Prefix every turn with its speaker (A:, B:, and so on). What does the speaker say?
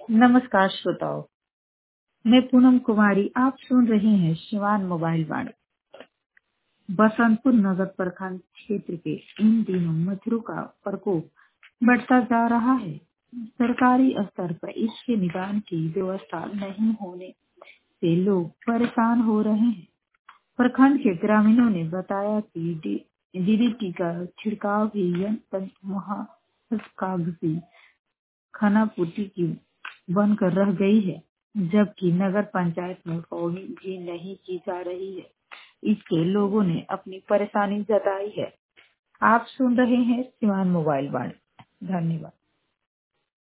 A: नमस्कार श्रोताओं, मैं पूनम कुमारी। आप सुन रहे हैं शिवान मोबाइल वाणी। बसंतपुर नगर प्रखंड क्षेत्र के इन दिनों मच्छरों का प्रकोप बढ़ता जा रहा है। सरकारी स्तर पर इसके निदान की व्यवस्था नहीं होने से लोग परेशान हो रहे हैं। प्रखंड के ग्रामीणों ने बताया कि डीडीटी का छिड़काव भी यंत्र महाकागजी खानापूर्ति की बनकर रह गई है, जबकि नगर पंचायत में फॉगिंग भी नहीं की जा रही है। इससे लोगों ने अपनी परेशानी जताई है। आप सुन रहे हैं सिवान मोबाइल वाणी। धन्यवाद।